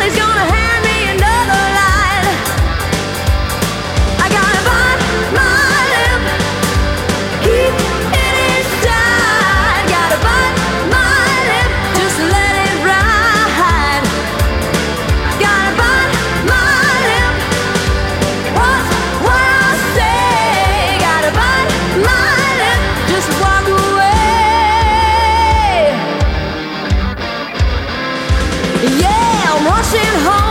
he's gonna hand me another line. I gotta bite my lip, keep it inside. Gotta bite my lip, just let it ride. Gotta bite my lip, watch what I say. Gotta bite my lip, just walk away. Yeah, I'm rushing home.